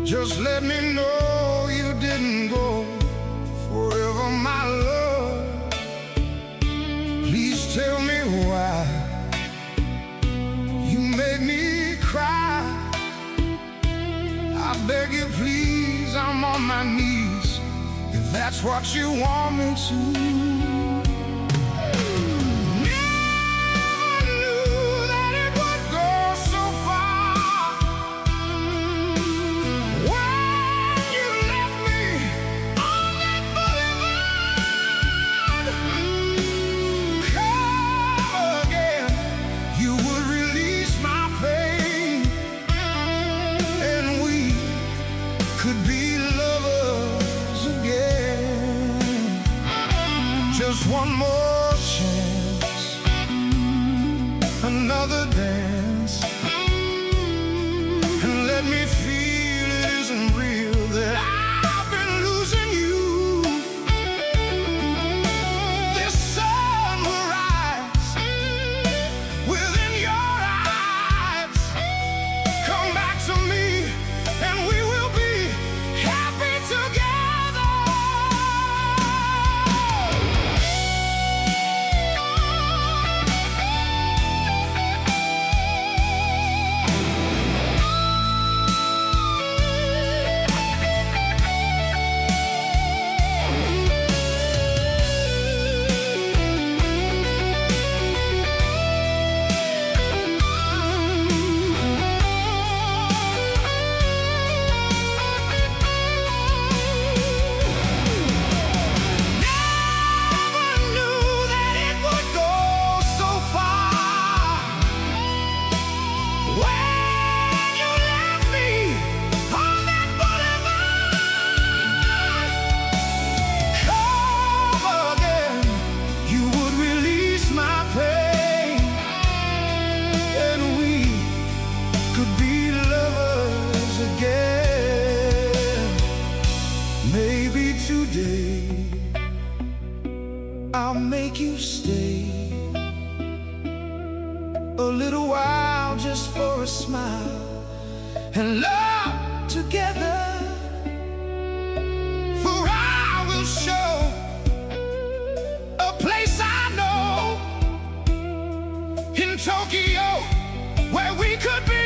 Just let me know you didn't go forever, my love. Please tell me why you made me cry. I beg you, please, I'm on my knees, if that's what you want me to. Could be lovers again. Just one more chance, another dance, and let me feel it isn't real, that I've been losing you. This sun will rise within your eyes. Come back to me and we will be happy together. Could be lovers again. Maybe today I'll make you stay a little while, just for a smile and love together. For I will show a place I know in Tokyo where we could be